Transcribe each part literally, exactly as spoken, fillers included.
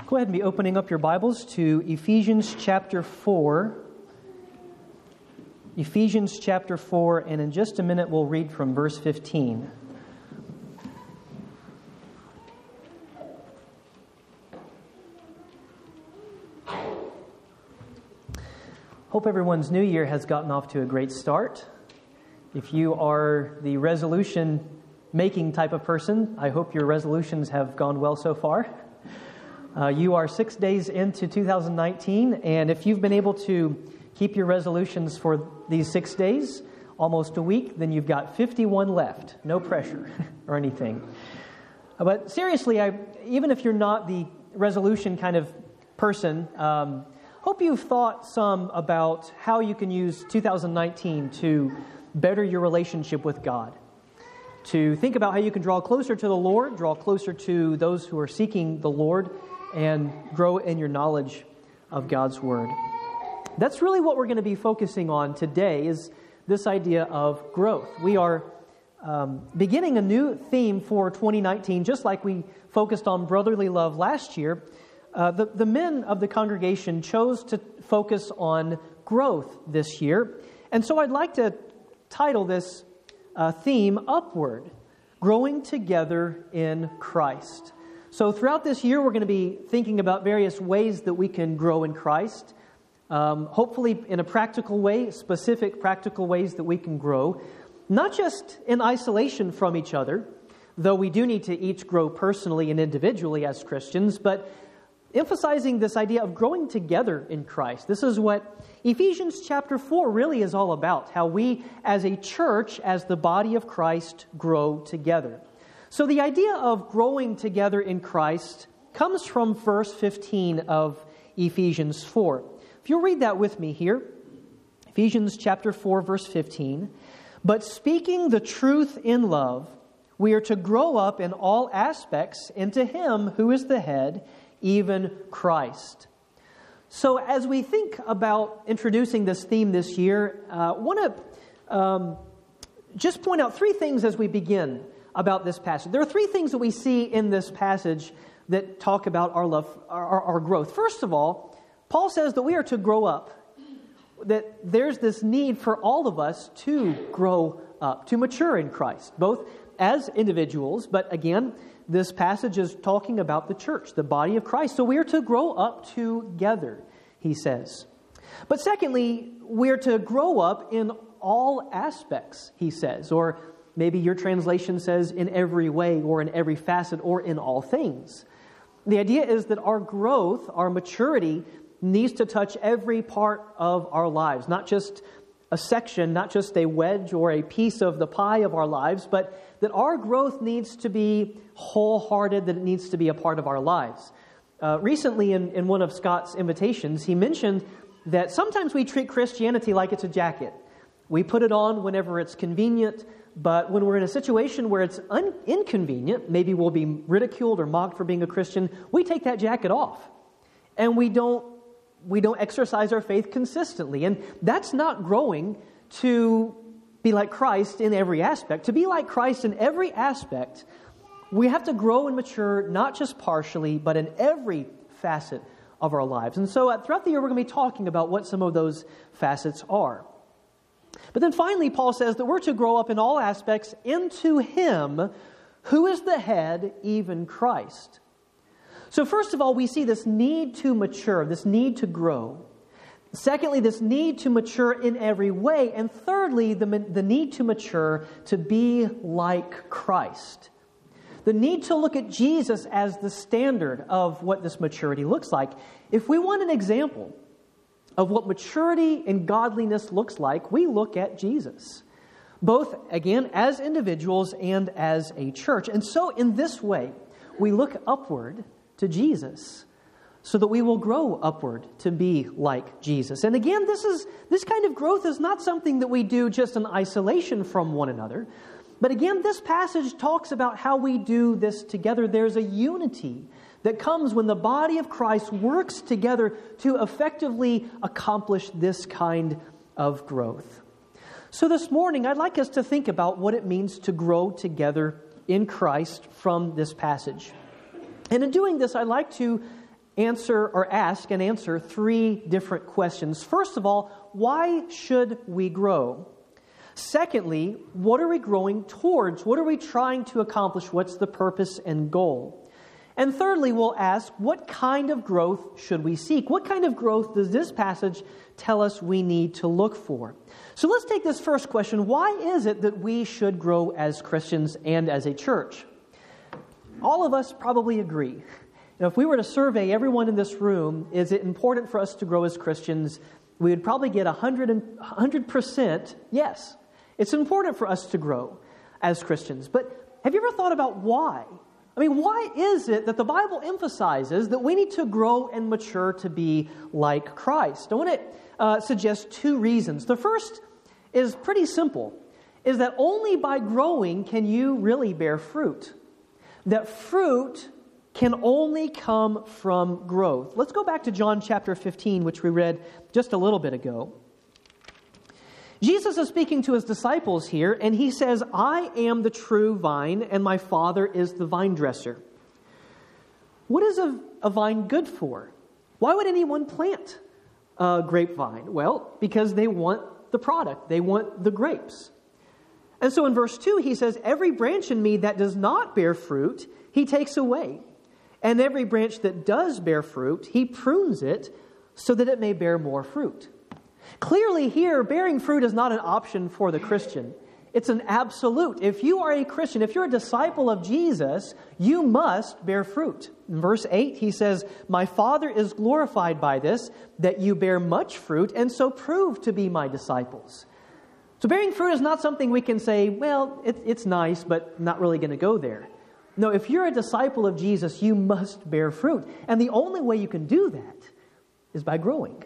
Go ahead and be opening up your Bibles to Ephesians chapter four. Ephesians chapter four, and in just a minute we'll read from verse fifteen. Hope everyone's new year has gotten off to a great start. If you are the resolution-making type of person, I hope your resolutions have gone well so far. Uh, you are six days into two thousand nineteen, and if you've been able to keep your resolutions for these six days, almost a week, then you've got fifty-one left. No pressure or anything. But seriously, I, even if you're not the resolution kind of person, um, hope you've thought some about how you can use two thousand nineteen to better your relationship with God. To think about how you can draw closer to the Lord, draw closer to those who are seeking the Lord, and grow in your knowledge of God's Word. That's really what we're going to be focusing on today, is this idea of growth. We are um, beginning a new theme for twenty nineteen, just like we focused on brotherly love last year. Uh, the, the men of the congregation chose to focus on growth this year. And so I'd like to title this uh, theme, Upward, Growing Together in Christ. So throughout this year, we're going to be thinking about various ways that we can grow in Christ. Um, hopefully in a practical way, specific practical ways that we can grow. Not just in isolation from each other, though we do need to each grow personally and individually as Christians, but emphasizing this idea of growing together in Christ. This is what Ephesians chapter four really is all about, how we as a church, as the body of Christ, grow together. So the idea of growing together in Christ comes from verse fifteen of Ephesians four. If you'll read that with me here, Ephesians chapter four, verse fifteen. But speaking the truth in love, we are to grow up in all aspects into Him who is the head, even Christ. So as we think about introducing this theme this year, I uh, want to um, just point out three things as we begin about this passage. There are three things that we see in this passage that talk about our love, our, our growth. First of all, Paul says that we are to grow up, that there's this need for all of us to grow up, to mature in Christ, both as individuals, but again, this passage is talking about the church, the body of Christ. So we are to grow up together, he says. But secondly, we are to grow up in all aspects, he says. Or maybe your translation says in every way, or in every facet, or in all things. The idea is that our growth, our maturity, needs to touch every part of our lives, not just a section, not just a wedge or a piece of the pie of our lives, but that our growth needs to be wholehearted, that it needs to be a part of our lives. Uh, recently, in, in one of Scott's invitations, he mentioned that sometimes we treat Christianity like it's a jacket. We put it on whenever it's convenient, but when we're in a situation where it's un- inconvenient, maybe we'll be ridiculed or mocked for being a Christian, we take that jacket off. And we don't we don't exercise our faith consistently. And that's not growing to be like Christ in every aspect. To be like Christ in every aspect, we have to grow and mature, not just partially, but in every facet of our lives. And so uh, throughout the year, we're going to be talking about what some of those facets are. But then finally, Paul says that we're to grow up in all aspects into Him who is the head, even Christ. So first of all, we see this need to mature, this need to grow. Secondly, this need to mature in every way. And thirdly, the, the need to mature to be like Christ. The need to look at Jesus as the standard of what this maturity looks like. If we want an example of what maturity and godliness looks like, we look at Jesus. Both, again, as individuals and as a church. And so in this way, we look upward to Jesus so that we will grow upward to be like Jesus. And again, this is this kind of growth is not something that we do just in isolation from one another. But again, this passage talks about how we do this together. There's a unity that comes when the body of Christ works together to effectively accomplish this kind of growth. So this morning, I'd like us to think about what it means to grow together in Christ from this passage. And in doing this, I'd like to answer or ask and answer three different questions. First of all, why should we grow? Secondly, what are we growing towards? What are we trying to accomplish? What's the purpose and goal? And thirdly, we'll ask, what kind of growth should we seek? What kind of growth does this passage tell us we need to look for? So let's take this first question. Why is it that we should grow as Christians and as a church? All of us probably agree. You know, if we were to survey everyone in this room, is it important for us to grow as Christians? We would probably get one hundred percent yes. It's important for us to grow as Christians. But have you ever thought about why? I mean, why is it that the Bible emphasizes that we need to grow and mature to be like Christ? I want to uh, suggest two reasons. The first is pretty simple, is that only by growing can you really bear fruit. That fruit can only come from growth. Let's go back to John chapter fifteen, which we read just a little bit ago. Jesus is speaking to his disciples here, and he says, I am the true vine, and my Father is the vine dresser. What is a, a vine good for? Why would anyone plant a grapevine? Well, because they want the product. They want the grapes. And so in verse two, he says, every branch in me that does not bear fruit, he takes away. And every branch that does bear fruit, he prunes it so that it may bear more fruit. Clearly here, bearing fruit is not an option for the Christian. It's an absolute. If you are a Christian, if you're a disciple of Jesus, you must bear fruit. In verse eight, he says, my Father is glorified by this, that you bear much fruit, and so prove to be my disciples. So bearing fruit is not something we can say, well, it, it's nice, but not really going to go there. No, if you're a disciple of Jesus, you must bear fruit. And the only way you can do that is by growing.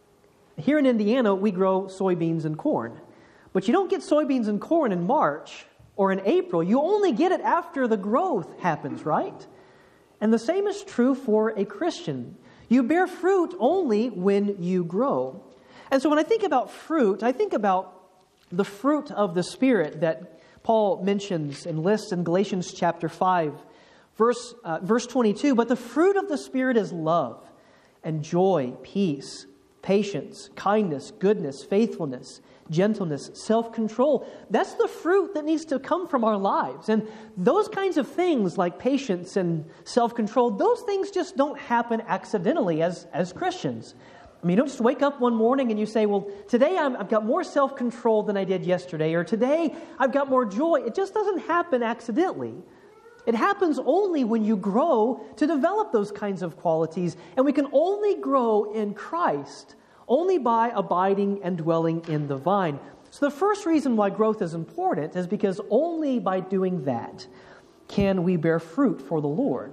Here in Indiana, we grow soybeans and corn. But you don't get soybeans and corn in March or in April. You only get it after the growth happens, right? And the same is true for a Christian. You bear fruit only when you grow. And so when I think about fruit, I think about the fruit of the Spirit that Paul mentions and lists in Galatians chapter five, verse, uh, verse twenty-two. But the fruit of the Spirit is love and joy, peace, patience, kindness, goodness, faithfulness, gentleness, self-control. That's the fruit that needs to come from our lives. And those kinds of things like patience and self-control, those things just don't happen accidentally as, as Christians. I mean, you don't just wake up one morning and you say, well, today I'm, I've got more self-control than I did yesterday, or today I've got more joy. It just doesn't happen accidentally. It happens only when you grow to develop those kinds of qualities, and we can only grow in Christ, only by abiding and dwelling in the vine. So the first reason why growth is important is because only by doing that can we bear fruit for the Lord.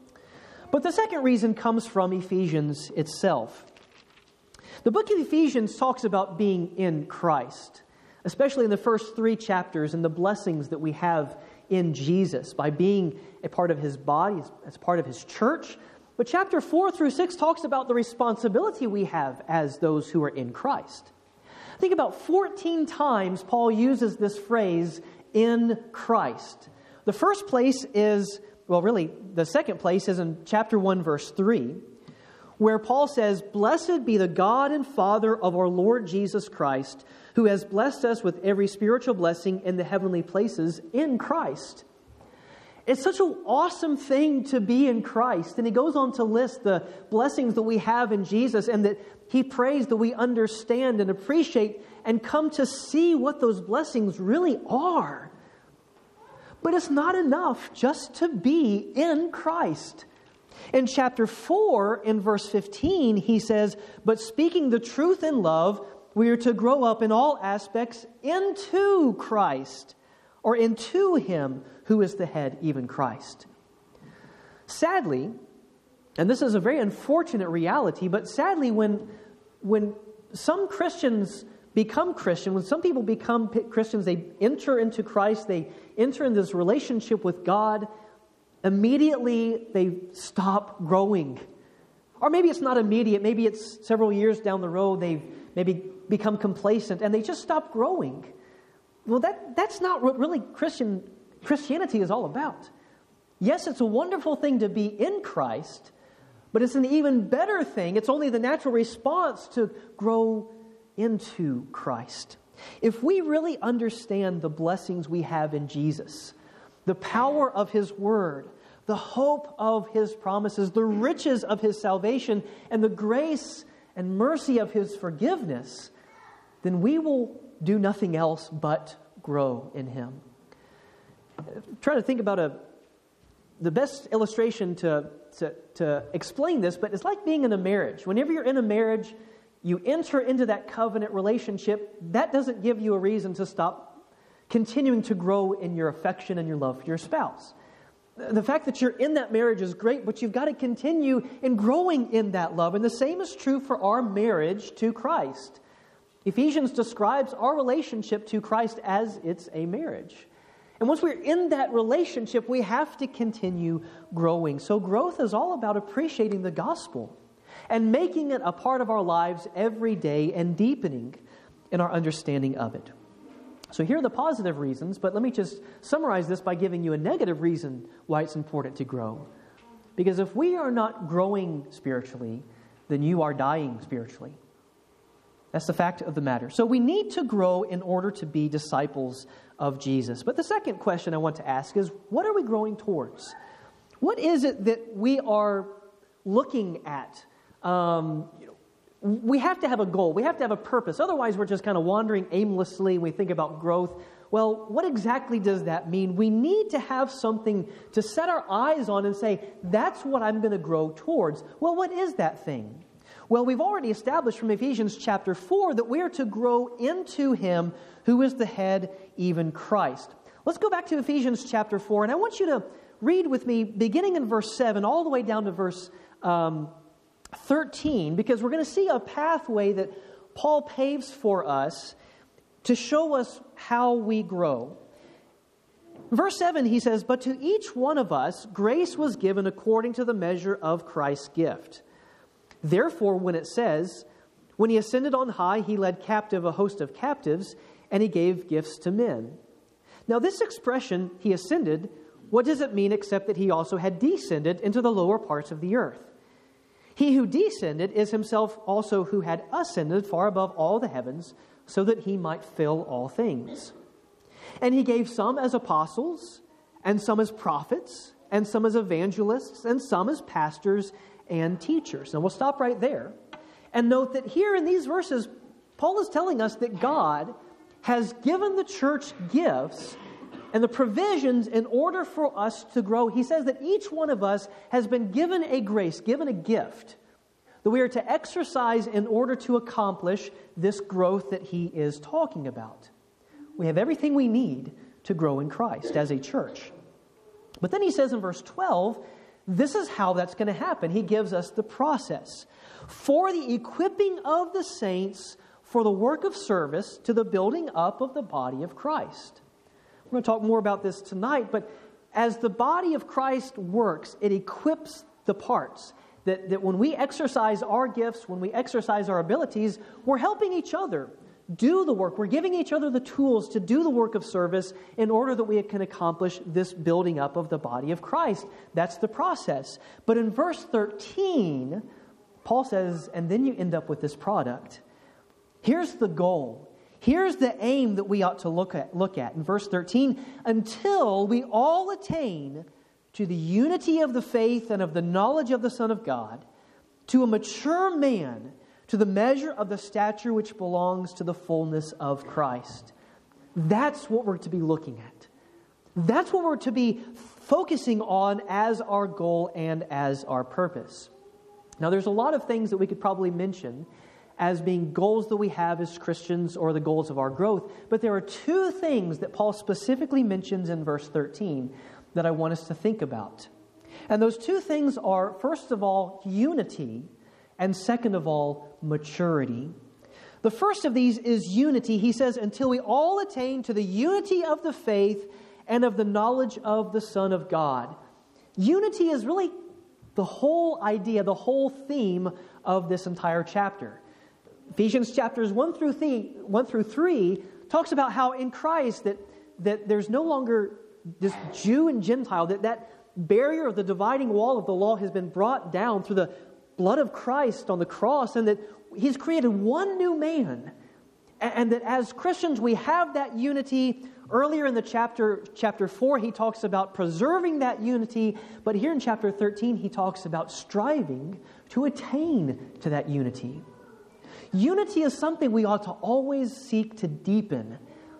But the second reason comes from Ephesians itself. The book of Ephesians talks about being in Christ, especially in the first three chapters and the blessings that we have in Jesus by being a part of his body, as part of his church. But chapter four through six talks about the responsibility we have as those who are in Christ. I think about fourteen times Paul uses this phrase, in Christ. The first place is, well, really, the second place is in chapter one, verse three, where Paul says, blessed be the God and Father of our Lord Jesus Christ, who has blessed us with every spiritual blessing in the heavenly places in Christ. It's such an awesome thing to be in Christ. And he goes on to list the blessings that we have in Jesus, and that he prays that we understand and appreciate and come to see what those blessings really are. But it's not enough just to be in Christ. In chapter four, in verse fifteen, he says, but speaking the truth in love, we are to grow up in all aspects into Christ, or into him who is the head, even Christ. Sadly, and this is a very unfortunate reality, but sadly when, when some Christians become Christian, when some people become Christians, they enter into Christ, they enter in this relationship with God, immediately they stop growing. Or maybe it's not immediate, maybe it's several years down the road, they've maybe become complacent and they just stop growing. Well, that, that's not what really Christian Christianity is all about. Yes, it's a wonderful thing to be in Christ, But it's an even better thing. It's only the natural response to grow into Christ. If we really understand the blessings we have in Jesus, the power of His Word, the hope of His promises, the riches of His salvation, and the grace and mercy of His forgiveness, then we will do nothing else but grow in Him. I'm trying to think about a the best illustration to, to, to explain this, but it's like being in a marriage. Whenever you're in a marriage, you enter into that covenant relationship. That doesn't give you a reason to stop continuing to grow in your affection and your love for your spouse. The fact that you're in that marriage is great, but you've got to continue in growing in that love. And the same is true for our marriage to Christ. Ephesians describes our relationship to Christ as it's a marriage. And once we're in that relationship, we have to continue growing. So growth is all about appreciating the gospel and making it a part of our lives every day and deepening in our understanding of it. So here are the positive reasons, but let me just summarize this by giving you a negative reason why it's important to grow. Because if we are not growing spiritually, then you are dying spiritually. That's the fact of the matter. So we need to grow in order to be disciples of Jesus. But the second question I want to ask is, what are we growing towards? What is it that we are looking at? Um, you know, we have to have a goal. We have to have a purpose. Otherwise, we're just kind of wandering aimlessly when we think about growth. Well, what exactly does that mean? We need to have something to set our eyes on and say, that's what I'm going to grow towards. Well, what is that thing? Well, we've already established from Ephesians chapter four that we are to grow into Him who is the head, even Christ. Let's go back to Ephesians chapter four, and I want you to read with me beginning in verse seven all the way down to verse um, thirteen, because we're going to see a pathway that Paul paves for us to show us how we grow. Verse seven, he says, "But to each one of us grace was given according to the measure of Christ's gift. Therefore, when it says, when He ascended on high, He led captive a host of captives, and He gave gifts to men." Now, this expression, He ascended, what does it mean except that He also had descended into the lower parts of the earth? He who descended is Himself also who had ascended far above all the heavens, so that He might fill all things. And He gave some as apostles, and some as prophets, and some as evangelists, and some as pastors and teachers. Now we'll stop right there and note that here in these verses, Paul is telling us that God has given the church gifts and the provisions in order for us to grow. He says that each one of us has been given a grace, given a gift that we are to exercise in order to accomplish this growth that he is talking about. We have everything we need to grow in Christ as a church. But then he says in verse twelve, this is how that's going to happen. He gives us the process. For the equipping of the saints for the work of service to the building up of the body of Christ. We're going to talk more about this tonight, but as the body of Christ works, it equips the parts. That, that when we exercise our gifts, when we exercise our abilities, we're helping each other do the work. We're giving each other the tools to do the work of service in order that we can accomplish this building up of the body of Christ. That's the process. But in verse thirteen, Paul says, and then you end up with this product. Here's the goal. Here's the aim that we ought to look at. Look at in verse thirteen, until we all attain to the unity of the faith and of the knowledge of the Son of God, to a mature man, to the measure of the stature which belongs to the fullness of Christ. That's what we're to be looking at. That's what we're to be focusing on as our goal and as our purpose. Now, there's a lot of things that we could probably mention as being goals that we have as Christians or the goals of our growth. But there are two things that Paul specifically mentions in verse thirteen that I want us to think about. And those two things are, first of all, unity, and second of all, maturity. The first of these is unity. He says, until we all attain to the unity of the faith and of the knowledge of the Son of God. Unity is really the whole idea, the whole theme of this entire chapter. Ephesians chapters one through three, one through three talks about how in Christ that, that there's no longer this Jew and Gentile, that that barrier of the dividing wall of the law has been brought down through the blood of Christ on the cross, and that He's created one new man. And that as Christians, we have that unity. Earlier in the chapter, chapter four, he talks about preserving that unity. But here in chapter thirteen, he talks about striving to attain to that unity. Unity is something we ought to always seek to deepen.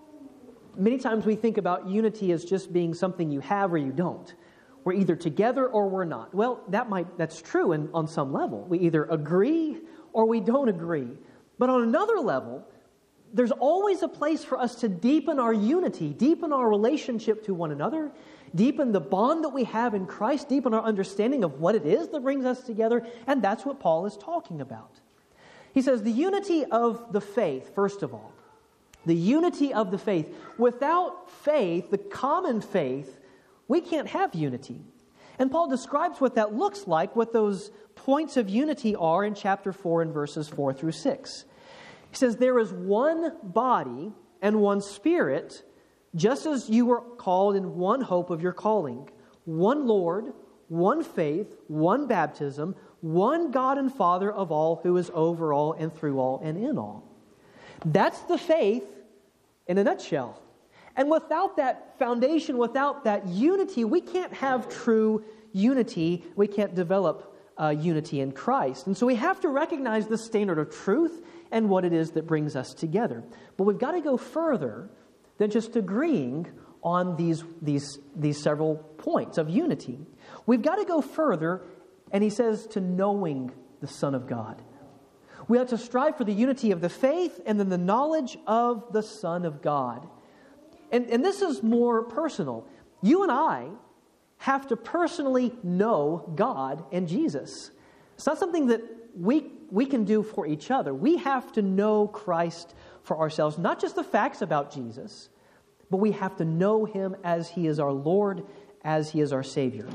Many times we think about unity as just being something you have or you don't. We're either together or we're not. Well, that might that's true in, on some level. We either agree or we don't agree. But on another level, there's always a place for us to deepen our unity, deepen our relationship to one another, deepen the bond that we have in Christ, deepen our understanding of what it is that brings us together, and that's what Paul is talking about. He says the unity of the faith, first of all, the unity of the faith. Without faith, the common faith, we can't have unity. And Paul describes what that looks like, what those points of unity are in chapter four and verses four through six. He says, there is one body and one Spirit, just as you were called in one hope of your calling. One Lord, one faith, one baptism, one God and Father of all, who is over all and through all and in all. That's the faith in a nutshell. And without that foundation, without that unity, we can't have true unity. We can't develop uh, unity in Christ. And so we have to recognize the standard of truth and what it is that brings us together. But we've got to go further than just agreeing on these, these, these several points of unity. We've got to go further, and he says, to knowing the Son of God. We ought to strive for the unity of the faith and then the knowledge of the Son of God. And, and this is more personal. You and I have to personally know God and Jesus. It's not something that we we can do for each other. We have to know Christ for ourselves, not just the facts about Jesus, but we have to know Him as He is our Lord, as He is our Savior.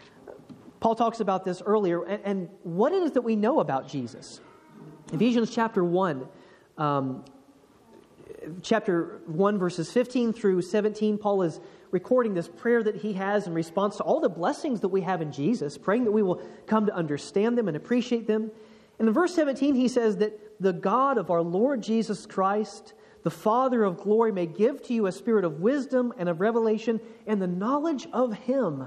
Paul talks about this earlier, and, and what it is that we know about Jesus. Ephesians chapter one, um, chapter one, verses fifteen through seventeen, Paul is recording this prayer that he has in response to all the blessings that we have in Jesus, praying that we will come to understand them and appreciate them. And in verse seventeen, he says that the God of our Lord Jesus Christ, the Father of glory, may give to you a spirit of wisdom and of revelation and the knowledge of Him.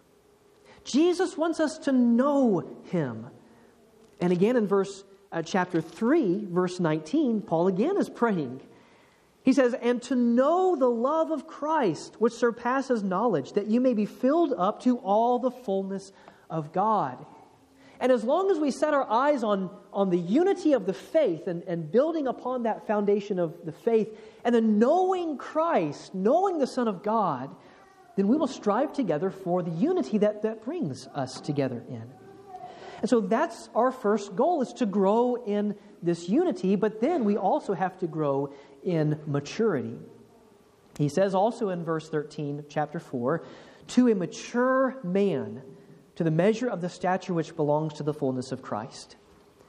Jesus wants us to know Him. And again in verse uh, chapter three, verse nineteen, Paul again is praying. He says, and to know the love of Christ, which surpasses knowledge, that you may be filled up to all the fullness of God. And as long as we set our eyes on, on the unity of the faith and, and building upon that foundation of the faith, and then knowing Christ, knowing the Son of God, then we will strive together for the unity that, that brings us together in. And so that's our first goal, is to grow in this unity, but then we also have to grow in maturity. He says also in verse thirteen of chapter four, to a mature man, to the measure of the stature which belongs to the fullness of Christ.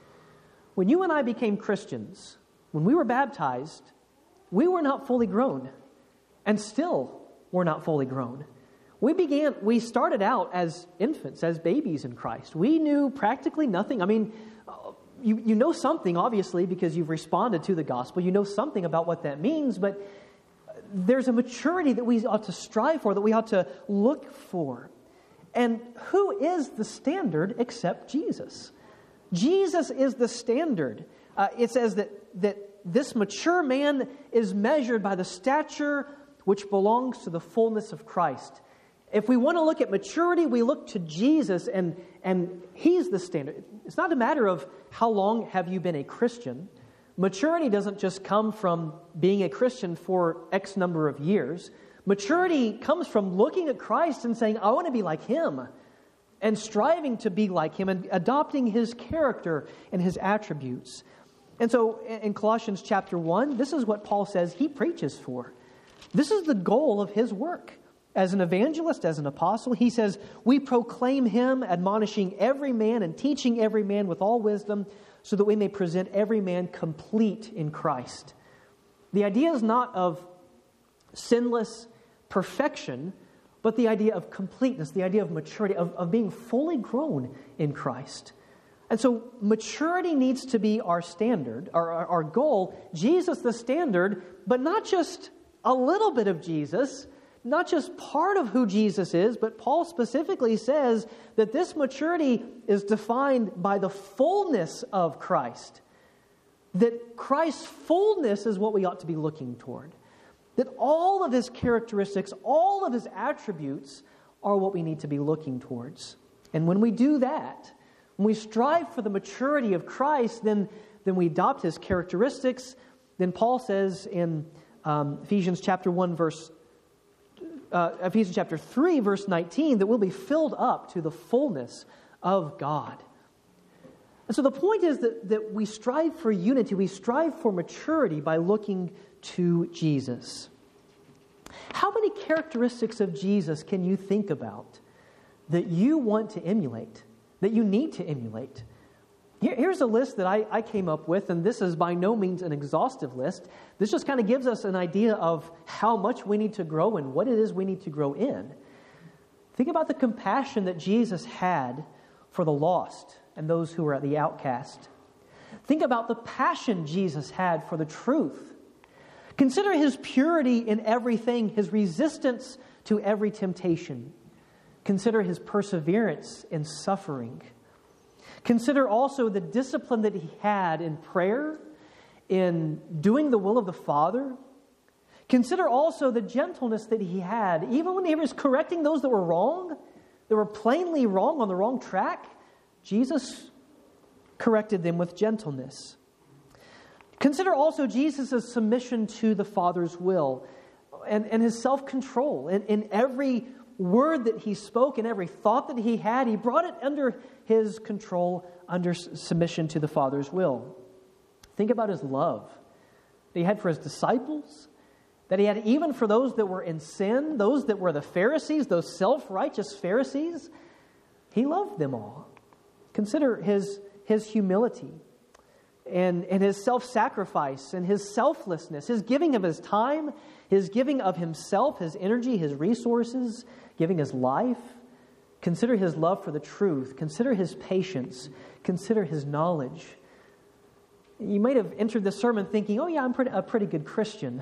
When you and I became Christians, when we were baptized, we were not fully grown, and still were not fully grown. We began, we started out as infants, as babies in Christ. We knew practically nothing. I mean, you, you know something, obviously, because you've responded to the gospel. You know something about what that means, but there's a maturity that we ought to strive for, that we ought to look for. And who is the standard except Jesus? Jesus is the standard. Uh, it says that, that this mature man is measured by the stature which belongs to the fullness of Christ. If we want to look at maturity, we look to Jesus, and, and He's the standard. It's not a matter of how long have you been a Christian. Maturity doesn't just come from being a Christian for X number of years. Maturity comes from looking at Christ and saying, I want to be like Him, and striving to be like Him and adopting His character and His attributes. And so in Colossians chapter one, this is what Paul says he preaches for. This is the goal of his work. As an evangelist, as an apostle, he says, we proclaim Him, admonishing every man and teaching every man with all wisdom, so that we may present every man complete in Christ. The idea is not of sinless perfection, but the idea of completeness, the idea of maturity, of, of being fully grown in Christ. And so maturity needs to be our standard, our, our, our goal. Jesus the standard, but not just a little bit of Jesus, not just part of who Jesus is, but Paul specifically says that this maturity is defined by the fullness of Christ. That Christ's fullness is what we ought to be looking toward. That all of his characteristics, all of his attributes are what we need to be looking towards. And when we do that, when we strive for the maturity of Christ, then, then we adopt his characteristics. Then Paul says in um, Ephesians chapter one, verse uh, Ephesians chapter three, verse nineteen, that we'll be filled up to the fullness of God. And so the point is that, that we strive for unity, we strive for maturity by looking to Jesus. How many characteristics of Jesus can you think about that you want to emulate, that you need to emulate? Here, here's a list that I, I came up with, and this is by no means an exhaustive list. This just kind of gives us an idea of how much we need to grow and what it is we need to grow in. Think about the compassion that Jesus had for the lost and those who are the outcast. Think about the passion Jesus had for the truth. Consider his purity in everything, his resistance to every temptation. Consider his perseverance in suffering. Consider also the discipline that he had in prayer, in doing the will of the Father. Consider also the gentleness that he had, even when he was correcting those that were wrong, that were plainly wrong on the wrong track. Jesus corrected them with gentleness. Consider also Jesus' submission to the Father's will and, and his self-control. In, in every word that he spoke and every thought that he had, he brought it under his control, under submission to the Father's will. Think about his love that he had for his disciples, that he had even for those that were in sin, those that were the Pharisees, those self-righteous Pharisees. He loved them all. Consider his, his humility and, and his self-sacrifice and his selflessness, his giving of his time, his giving of himself, his energy, his resources, giving his life. Consider his love for the truth. Consider his patience. Consider his knowledge. You might have entered this sermon thinking, oh yeah, I'm pretty, a pretty good Christian.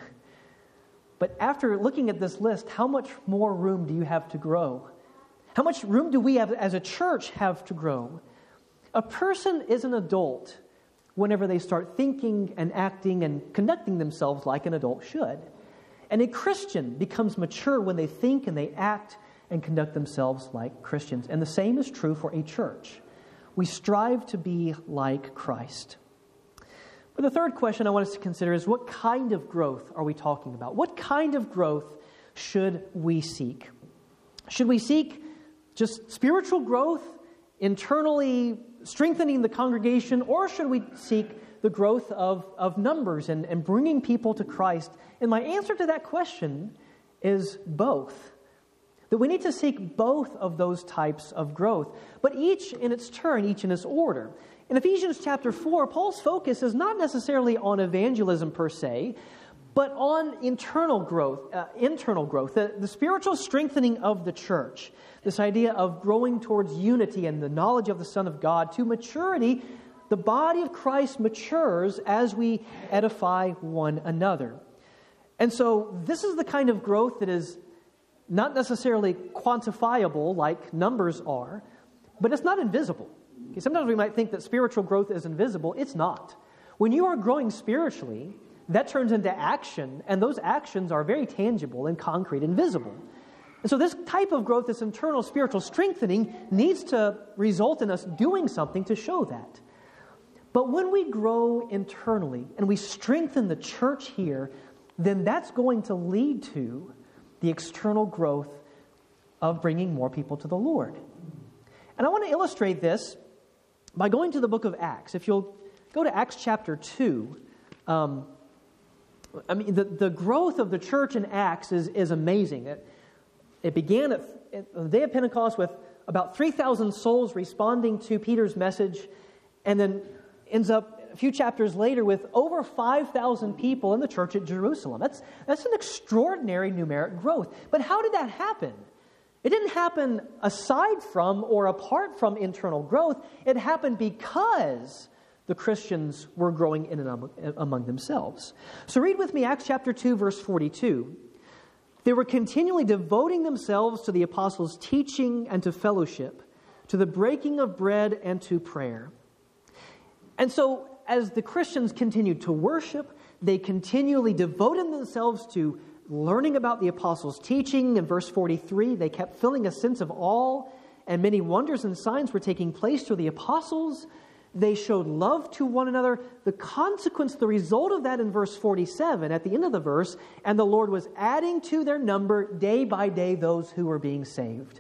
But after looking at this list, how much more room do you have to grow? How much room do we have as a church have to grow? A person is an adult whenever they start thinking and acting and conducting themselves like an adult should. And a Christian becomes mature when they think and they act and conduct themselves like Christians. And the same is true for a church. We strive to be like Christ. But the third question I want us to consider is, what kind of growth are we talking about? What kind of growth should we seek? Should we seek just spiritual growth, internally strengthening the congregation, or should we seek the growth of, of numbers and, and bringing people to Christ? And my answer to that question is both. That we need to seek both of those types of growth, but each in its turn, each in its order. In Ephesians chapter four, Paul's focus is not necessarily on evangelism per se, but on internal growth, uh, internal growth, the, the spiritual strengthening of the church. This idea of growing towards unity and the knowledge of the Son of God to maturity. The body of Christ matures as we edify one another. And so this is the kind of growth that is not necessarily quantifiable like numbers are, but it's not invisible. Okay, sometimes we might think that spiritual growth is invisible. It's not. When you are growing spiritually, that turns into action, and those actions are very tangible and concrete and visible. And so this type of growth, this internal spiritual strengthening, needs to result in us doing something to show that. But when we grow internally and we strengthen the church here, then that's going to lead to the external growth of bringing more people to the Lord. And I want to illustrate this by going to the book of Acts. If you'll go to Acts chapter two, um, I mean, the, the growth of the church in Acts is, is amazing. It, it began at, at the day of Pentecost with about three thousand souls responding to Peter's message, and then ends up a few chapters later with over five thousand people in the church at Jerusalem. That's, that's an extraordinary numeric growth. But how did that happen? It didn't happen aside from or apart from internal growth. It happened because the Christians were growing in and among themselves. So read with me Acts chapter two, verse forty-two. They were continually devoting themselves to the apostles' teaching and to fellowship, to the breaking of bread and to prayer. And so as the Christians continued to worship, they continually devoted themselves to learning about the apostles' teaching. In verse forty-three, they kept feeling a sense of awe, and many wonders and signs were taking place through the apostles. They showed love to one another. The consequence, the result of that in verse forty-seven, at the end of the verse, and the Lord was adding to their number day by day those who were being saved.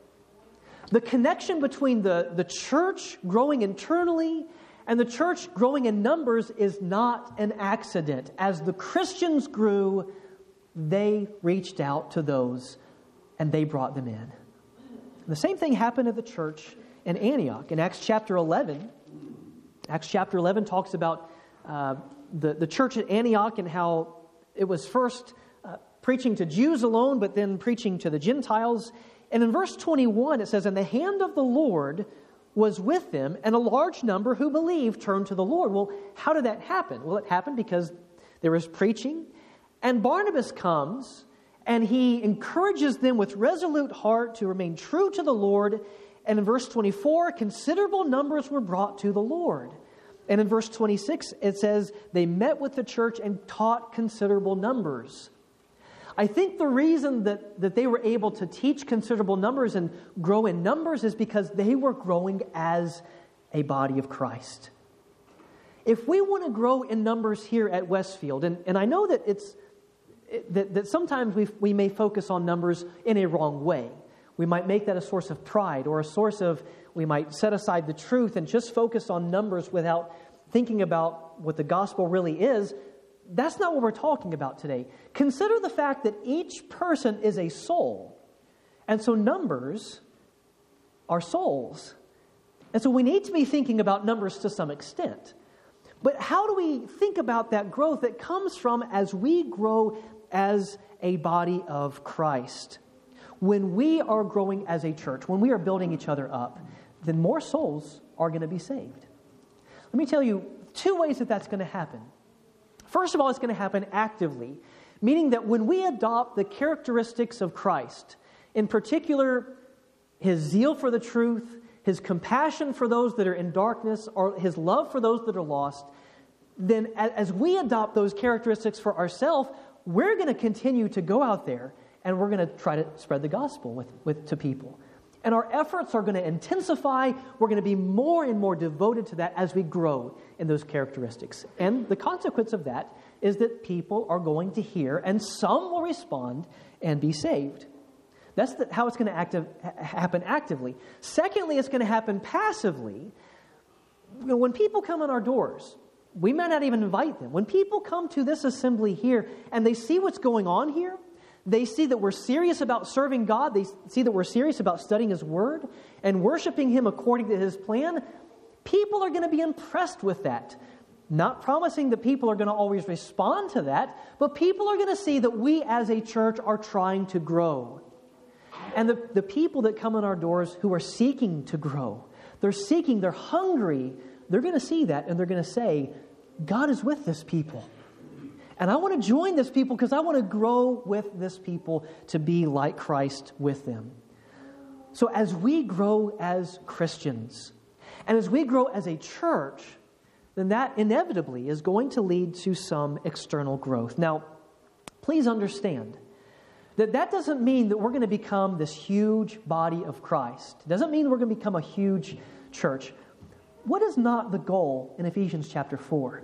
The connection between the, the church growing internally and the church growing in numbers is not an accident. As the Christians grew, they reached out to those and they brought them in. The same thing happened at the church in Antioch. In Acts chapter eleven, Acts chapter eleven talks about uh, the, the church at Antioch and how it was first uh, preaching to Jews alone, but then preaching to the Gentiles. And in verse twenty-one, it says, "And the hand of the Lord was with them, and a large number who believed turned to the Lord." Well, how did that happen? Well, it happened because there was preaching, and Barnabas comes, and he encourages them with resolute heart to remain true to the Lord. And in verse twenty-four, considerable numbers were brought to the Lord. And in verse twenty-six, it says, they met with the church and taught considerable numbers. I think the reason that, that they were able to teach considerable numbers and grow in numbers is because they were growing as a body of Christ. If we want to grow in numbers here at Westfield, and, and I know that it's that, that sometimes we we may focus on numbers in a wrong way. We might make that a source of pride or a source of, we might set aside the truth and just focus on numbers without thinking about what the gospel really is. That's not what we're talking about today. Consider the fact that each person is a soul. And so numbers are souls. And so we need to be thinking about numbers to some extent. But how do we think about that growth that comes from as we grow as a body of Christ? When we are growing as a church, when we are building each other up, then more souls are going to be saved. Let me tell you two ways that that's going to happen. First of all, it's going to happen actively, meaning that when we adopt the characteristics of Christ, in particular, his zeal for the truth, his compassion for those that are in darkness, or his love for those that are lost, then as we adopt those characteristics for ourselves, we're going to continue to go out there and we're going to try to spread the gospel with, with to people. And our efforts are going to intensify. We're going to be more and more devoted to that as we grow in those characteristics. And the consequence of that is that people are going to hear, and some will respond and be saved. That's the, how it's going to active, happen actively. Secondly, it's going to happen passively. You know, when people come on our doors, we may not even invite them. When people come to this assembly here and they see what's going on here, they see that we're serious about serving God. They see that we're serious about studying His Word and worshiping Him according to His plan. People are going to be impressed with that. Not promising that people are going to always respond to that, but people are going to see that we as a church are trying to grow. And the, the people that come in our doors who are seeking to grow, they're seeking, they're hungry, they're going to see that and they're going to say, God is with this people. And I want to join this people because I want to grow with this people to be like Christ with them. So as we grow as Christians, and as we grow as a church, then that inevitably is going to lead to some external growth. Now, please understand that that doesn't mean that we're going to become this huge body of Christ. It doesn't mean we're going to become a huge church. What is not the goal in Ephesians chapter four?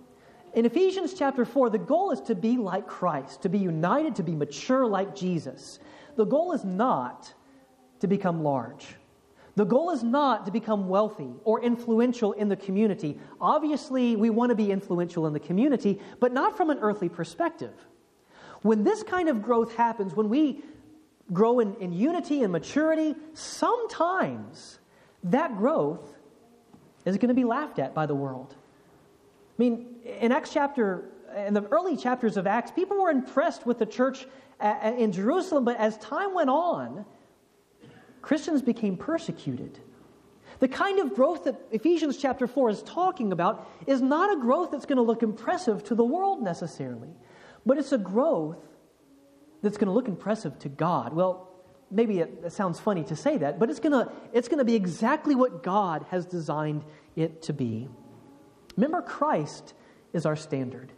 In Ephesians chapter four, the goal is to be like Christ, to be united, to be mature like Jesus. The goal is not to become large. The goal is not to become wealthy or influential in the community. Obviously, we want to be influential in the community, but not from an earthly perspective. When this kind of growth happens, when we grow in, in unity and maturity, sometimes that growth is going to be laughed at by the world. I mean, in Acts chapter, in the early chapters of Acts, people were impressed with the church in Jerusalem, but as time went on, Christians became persecuted. The kind of growth that Ephesians chapter four is talking about is not a growth that's going to look impressive to the world necessarily, but it's a growth that's going to look impressive to God. Well, maybe it, it sounds funny to say that, but it's going to it's going to be exactly what God has designed it to be. Remember, Christ is our standard.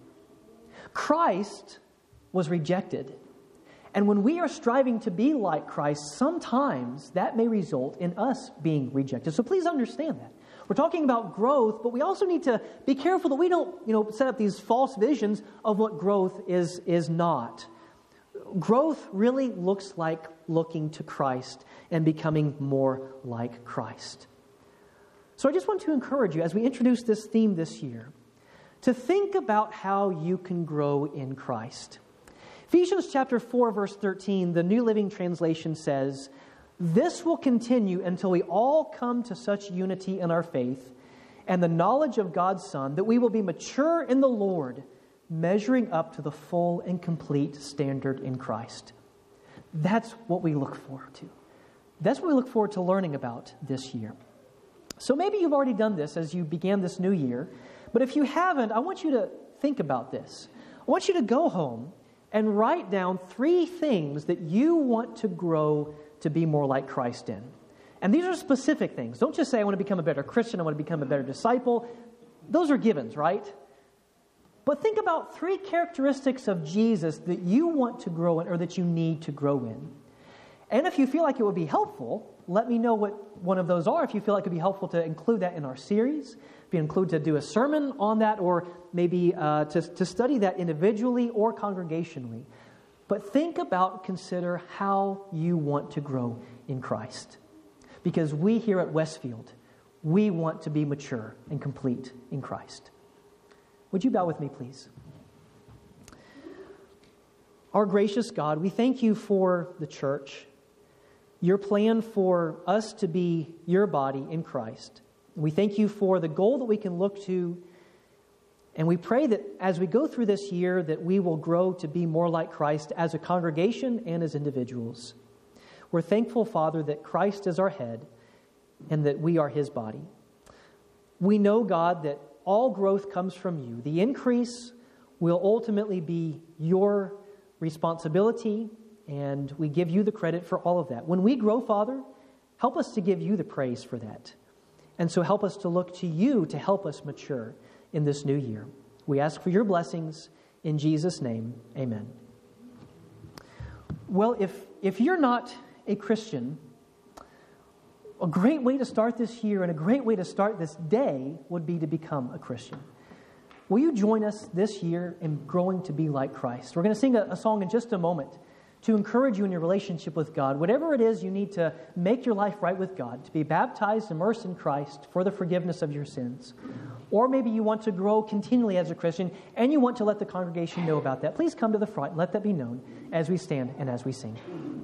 Christ was rejected. And when we are striving to be like Christ, sometimes that may result in us being rejected. So please understand that. We're talking about growth, but we also need to be careful that we don't, you know, set up these false visions of what growth is, is not. Growth really looks like looking to Christ and becoming more like Christ. So I just want to encourage you, as we introduce this theme this year, to think about how you can grow in Christ. Ephesians chapter four, verse thirteen, the New Living Translation says, "This will continue until we all come to such unity in our faith and the knowledge of God's Son that we will be mature in the Lord, measuring up to the full and complete standard in Christ." That's what we look forward to. That's what we look forward to learning about this year. So maybe you've already done this as you began this new year, but if you haven't, I want you to think about this. I want you to go home and write down three things that you want to grow to be more like Christ in. And these are specific things. Don't just say, I want to become a better Christian, I want to become a better disciple. Those are givens, right? But think about three characteristics of Jesus that you want to grow in or that you need to grow in. And if you feel like it would be helpful, let me know what one of those are. If you feel like it would be helpful to include that in our series, if you include to do a sermon on that, or maybe uh, to, to study that individually or congregationally. But think about, consider how you want to grow in Christ. Because we here at Westfield, we want to be mature and complete in Christ. Would you bow with me, please? Our gracious God, we thank you for the church, your plan for us to be your body in Christ. We thank you for the goal that we can look to, and we pray that as we go through this year that we will grow to be more like Christ as a congregation and as individuals. We're thankful, Father, that Christ is our head and that we are his body. We know, God, that all growth comes from you. The increase will ultimately be your responsibility, and we give you the credit for all of that. When we grow, Father, help us to give you the praise for that. And so help us to look to you to help us mature in this new year. We ask for your blessings in Jesus' name. Amen. Well, if, if you're not a Christian, a great way to start this year and a great way to start this day would be to become a Christian. Will you join us this year in growing to be like Christ? We're going to sing a, a song in just a moment to encourage you in your relationship with God. Whatever it is you need to make your life right with God, to be baptized, immersed in Christ for the forgiveness of your sins. Or maybe you want to grow continually as a Christian and you want to let the congregation know about that. Please come to the front and let that be known as we stand and as we sing.